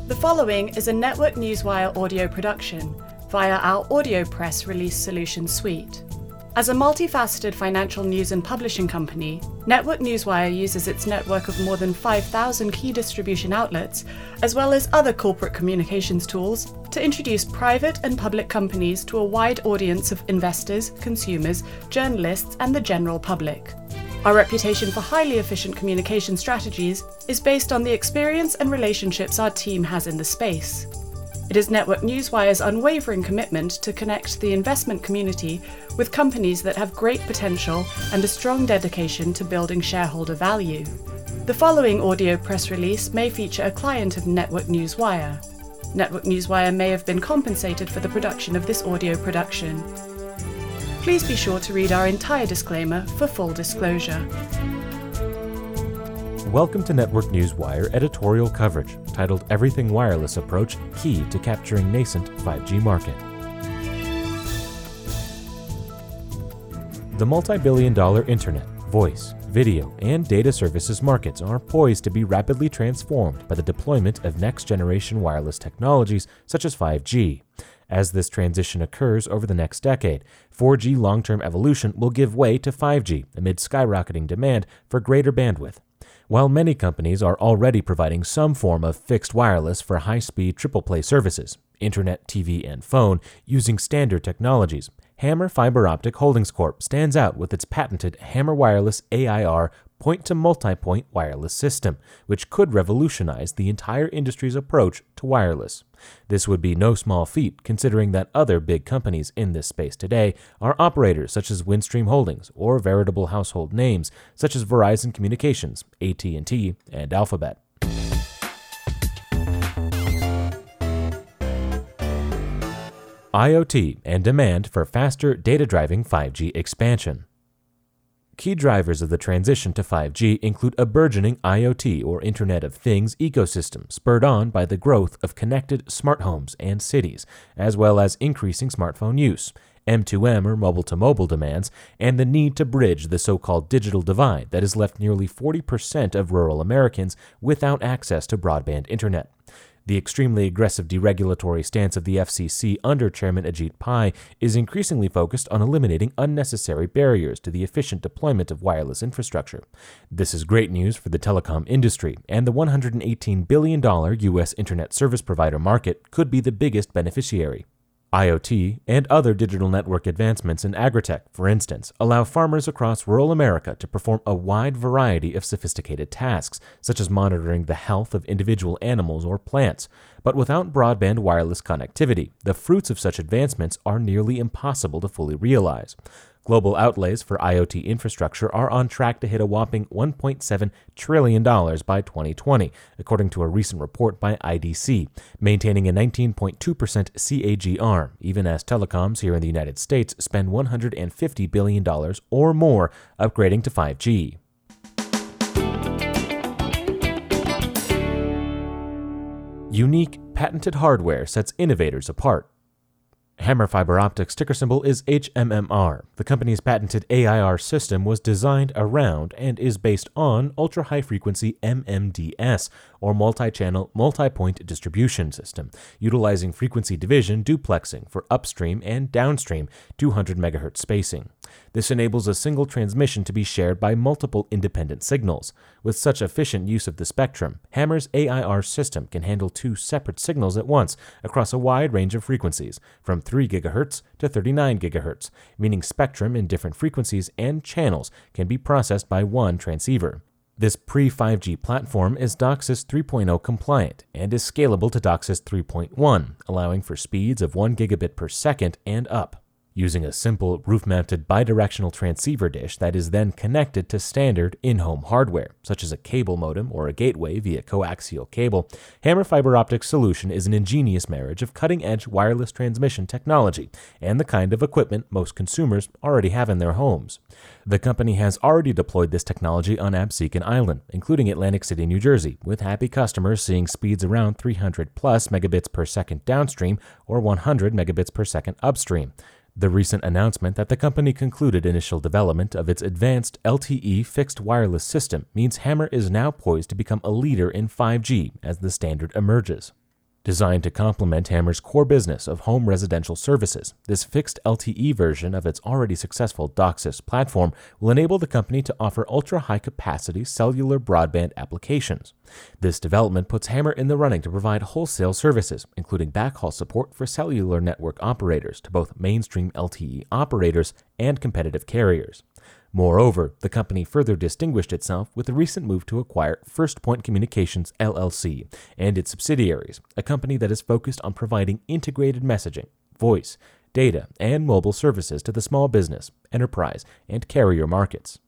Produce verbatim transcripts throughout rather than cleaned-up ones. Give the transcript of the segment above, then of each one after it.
The following is a Network Newswire audio production via our Audio Press Release Solutions suite. As a multifaceted financial news and publishing company, Network Newswire uses its network of more than five thousand key distribution outlets, as well as other corporate communications tools, to introduce private and public companies to a wide audience of investors, consumers, journalists, and the general public. Our reputation for highly efficient communication strategies is based on the experience and relationships our team has in the space. It is Network Newswire's unwavering commitment to connect the investment community with companies that have great potential and a strong dedication to building shareholder value. The following audio press release may feature a client of Network Newswire. Network Newswire may have been compensated for the production of this audio production. Please be sure to read our entire disclaimer for full disclosure. Welcome to Network Newswire editorial coverage titled Everything Wireless Approach Key to Capturing Nascent five G Market. The multi-billion dollar internet, voice, video, and data services markets are poised to be rapidly transformed by the deployment of next-generation wireless technologies such as five G. As this transition occurs over the next decade, four G long-term evolution will give way to five G amid skyrocketing demand for greater bandwidth. While many companies are already providing some form of fixed wireless for high-speed triple-play services, internet, T V, and phone, using standard technologies, Hammer Fiber Optic Holdings Corp stands out with its patented Hammer Wireless A I R point-to-multipoint wireless system, which could revolutionize the entire industry's approach to wireless. This would be no small feat, considering that other big companies in this space today are operators such as Windstream Holdings or veritable household names such as Verizon Communications, A T and T, and Alphabet. IoT and demand for faster data-driving five G expansion. Key drivers of the transition to five G include a burgeoning IoT or Internet of Things ecosystem spurred on by the growth of connected smart homes and cities, as well as increasing smartphone use, M two M or mobile-to-mobile demands, and the need to bridge the so-called digital divide that has left nearly forty percent of rural Americans without access to broadband internet. The extremely aggressive deregulatory stance of the F C C under Chairman Ajit Pai is increasingly focused on eliminating unnecessary barriers to the efficient deployment of wireless infrastructure. This is great news for the telecom industry, and the one hundred eighteen billion dollars U S internet service provider market could be the biggest beneficiary. IoT and other digital network advancements in agritech, for instance, allow farmers across rural America to perform a wide variety of sophisticated tasks, such as monitoring the health of individual animals or plants. But without broadband wireless connectivity, the fruits of such advancements are nearly impossible to fully realize. Global outlays for IoT infrastructure are on track to hit a whopping one point seven trillion dollars by twenty twenty, according to a recent report by I D C, maintaining a nineteen point two percent C A G R, even as telecoms here in the United States spend one hundred fifty billion dollars or more upgrading to five G. Unique, patented hardware sets innovators apart. Hammer Fiber Optics ticker symbol is H M M R. The company's patented A I R system was designed around and is based on ultra-high-frequency M M D S, or multi-channel, multi-point distribution system, utilizing frequency division duplexing for upstream and downstream two hundred megahertz spacing. This enables a single transmission to be shared by multiple independent signals. With such efficient use of the spectrum, Hammer's A I R system can handle two separate signals at once across a wide range of frequencies, from three gigahertz to thirty-nine gigahertz, meaning spectrum in different frequencies and channels can be processed by one transceiver. This pre-five G platform is DOCSIS three point oh compliant and is scalable to DOCSIS three point one, allowing for speeds of one gigabit per second and up. Using a simple roof-mounted bidirectional transceiver dish that is then connected to standard in-home hardware, such as a cable modem or a gateway via coaxial cable, Hammer Fiber Optics solution is an ingenious marriage of cutting-edge wireless transmission technology and the kind of equipment most consumers already have in their homes. The company has already deployed this technology on Absecon Island, including Atlantic City, New Jersey, with happy customers seeing speeds around three hundred plus megabits per second downstream or one hundred megabits per second upstream. The recent announcement that the company concluded initial development of its advanced L T E fixed wireless system means Hammer is now poised to become a leader in five G as the standard emerges. Designed to complement Hammer's core business of home residential services, this fixed L T E version of its already successful DOCSIS platform will enable the company to offer ultra-high-capacity cellular broadband applications. This development puts Hammer in the running to provide wholesale services, including backhaul support for cellular network operators to both mainstream L T E operators and competitive carriers. Moreover, the company further distinguished itself with the recent move to acquire First Point Communications L L C and its subsidiaries, a company that is focused on providing integrated messaging, voice, data, and mobile services to the small business, enterprise, and carrier markets.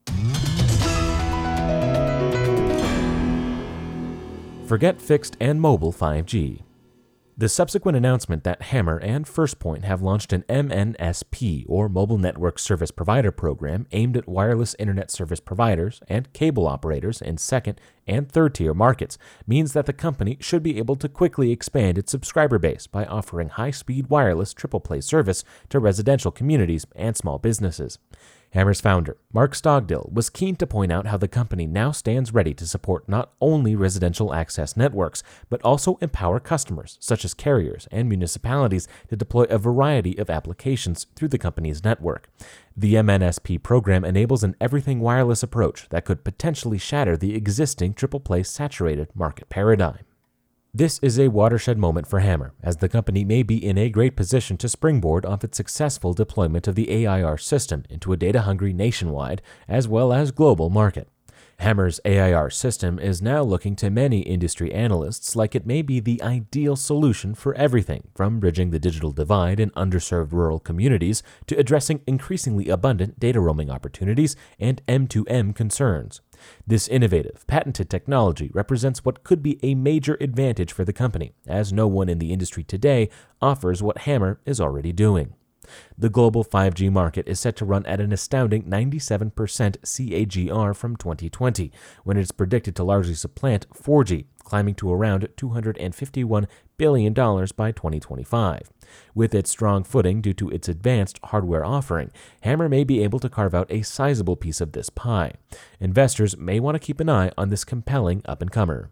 Forget fixed and mobile five G. The subsequent announcement that Hammer and First Point have launched an M N S P, or Mobile Network Service Provider program, aimed at wireless internet service providers and cable operators in second and third-tier markets, means that the company should be able to quickly expand its subscriber base by offering high-speed wireless triple-play service to residential communities and small businesses. Hammer's founder, Mark Stogdill, was keen to point out how the company now stands ready to support not only residential access networks, but also empower customers, such as carriers and municipalities, to deploy a variety of applications through the company's network. The M N S P program enables an everything wireless approach that could potentially shatter the existing triple-play saturated market paradigm. This is a watershed moment for Hammer, as the company may be in a great position to springboard off its successful deployment of the A I R system into a data-hungry nationwide as well as global market. Hammer's A I R system is now looking to many industry analysts like it may be the ideal solution for everything from bridging the digital divide in underserved rural communities to addressing increasingly abundant data roaming opportunities and M two M concerns. This innovative, patented technology represents what could be a major advantage for the company, as no one in the industry today offers what Hammer is already doing. The global five G market is set to run at an astounding ninety-seven percent C A G R from twenty twenty, when it is predicted to largely supplant four G, climbing to around two hundred fifty-one billion dollars by twenty twenty-five. With its strong footing due to its advanced hardware offering, Hammer may be able to carve out a sizable piece of this pie. Investors may want to keep an eye on this compelling up-and-comer.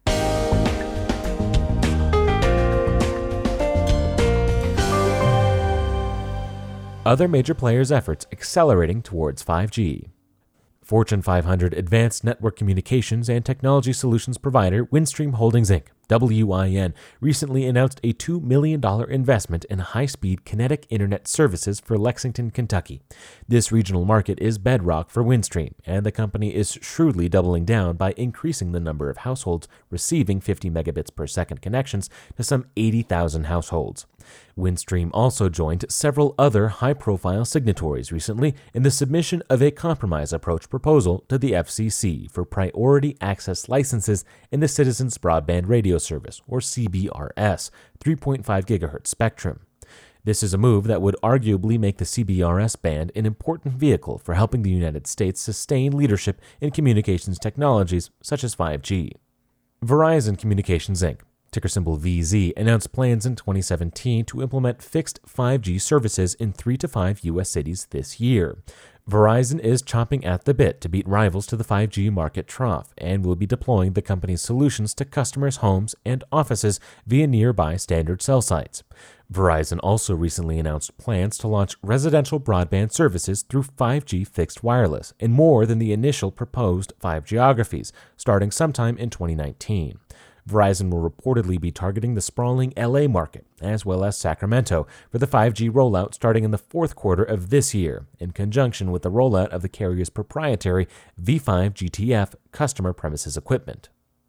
Other major players' efforts accelerating towards five G. Fortune five hundred advanced network communications and technology solutions provider Windstream Holdings, Incorporated, W I N, recently announced a two million dollars investment in high-speed kinetic internet services for Lexington, Kentucky. This regional market is bedrock for Windstream, and the company is shrewdly doubling down by increasing the number of households receiving fifty megabits per second connections to some eighty thousand households. Windstream also joined several other high-profile signatories recently in the submission of a compromise approach proposal to the F C C for priority access licenses in the Citizens Broadband Radio Service, or C B R S, three point five gigahertz spectrum. This is a move that would arguably make the C B R S band an important vehicle for helping the United States sustain leadership in communications technologies such as five G. Verizon Communications, Incorporated, ticker symbol V Z, announced plans in twenty seventeen to implement fixed five G services in three to five U S cities this year. Verizon is chomping at the bit to beat rivals to the five G market trough and will be deploying the company's solutions to customers' homes and offices via nearby standard cell sites. Verizon also recently announced plans to launch residential broadband services through five G fixed wireless in more than the initial proposed five geographies, starting sometime in twenty nineteen. Verizon will reportedly be targeting the sprawling L A market, as well as Sacramento, for the five G rollout starting in the fourth quarter of this year, in conjunction with the rollout of the carrier's proprietary V five G T F customer premises equipment.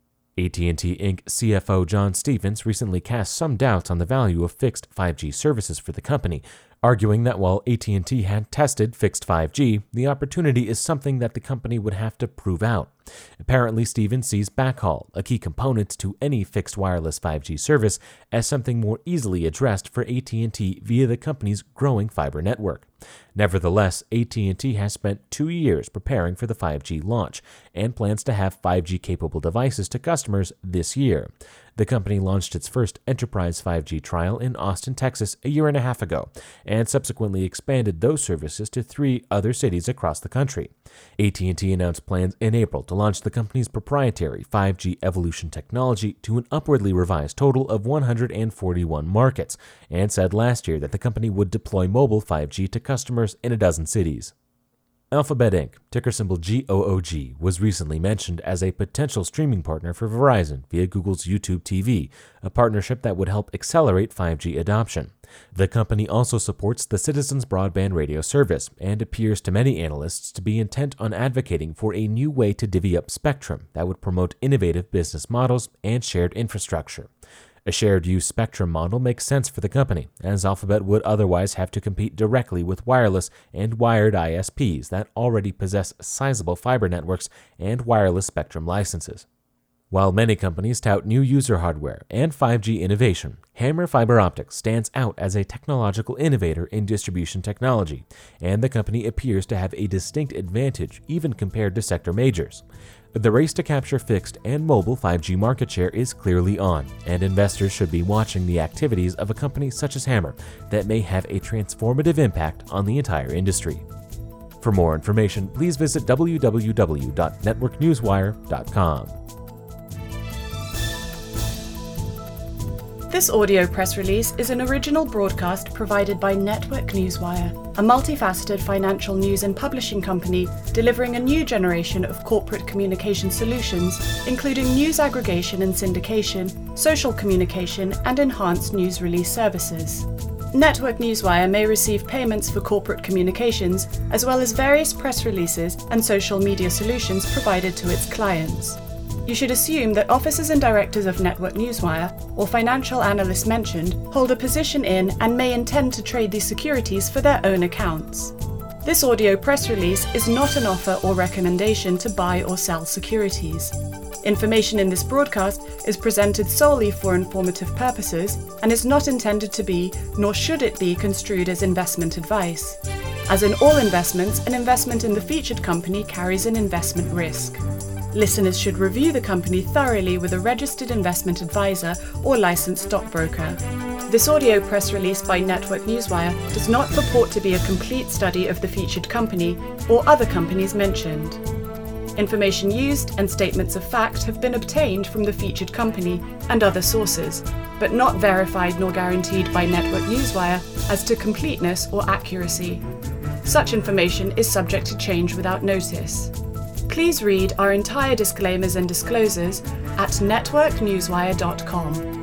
A T and T Incorporated C F O John Stephens recently cast some doubts on the value of fixed five G services for the company, arguing that while A T and T had tested fixed five G, the opportunity is something that the company would have to prove out. Apparently, Stephens sees backhaul, a key component to any fixed wireless five G service, as something more easily addressed for A T and T via the company's growing fiber network. Nevertheless, A T and T has spent two years preparing for the five G launch and plans to have five G-capable devices to customers this year. The company launched its first enterprise five G trial in Austin, Texas, a year and a half ago, and subsequently expanded those services to three other cities across the country. A T and T announced plans in April to to launch the company's proprietary five G evolution technology to an upwardly revised total of one hundred forty-one markets, and said last year that the company would deploy mobile five G to customers in a dozen cities. Alphabet Incorporated, ticker symbol G O O G, was recently mentioned as a potential streaming partner for Verizon via Google's YouTube T V, a partnership that would help accelerate five G adoption. The company also supports the Citizens Broadband Radio service and appears to many analysts to be intent on advocating for a new way to divvy up spectrum that would promote innovative business models and shared infrastructure. A shared-use spectrum model makes sense for the company, as Alphabet would otherwise have to compete directly with wireless and wired I S Ps that already possess sizable fiber networks and wireless spectrum licenses. While many companies tout new user hardware and five G innovation, Hammer Fiber Optics stands out as a technological innovator in distribution technology, and the company appears to have a distinct advantage even compared to sector majors. The race to capture fixed and mobile five G market share is clearly on, and investors should be watching the activities of a company such as Hammer that may have a transformative impact on the entire industry. For more information, please visit w w w dot network newswire dot com. This audio press release is an original broadcast provided by Network Newswire, a multifaceted financial news and publishing company delivering a new generation of corporate communication solutions, including news aggregation and syndication, social communication, and enhanced news release services. Network Newswire may receive payments for corporate communications, as well as various press releases and social media solutions provided to its clients. You should assume that officers and directors of Network Newswire, or financial analysts mentioned, hold a position in and may intend to trade these securities for their own accounts. This audio press release is not an offer or recommendation to buy or sell securities. Information in this broadcast is presented solely for informative purposes and is not intended to be, nor should it be, construed as investment advice. As in all investments, an investment in the featured company carries an investment risk. Listeners should review the company thoroughly with a registered investment advisor or licensed stockbroker. This audio press release by Network Newswire does not purport to be a complete study of the featured company or other companies mentioned. Information used and statements of fact have been obtained from the featured company and other sources, but not verified nor guaranteed by Network Newswire as to completeness or accuracy. Such information is subject to change without notice. Please read our entire disclaimers and disclosures at network newswire dot com.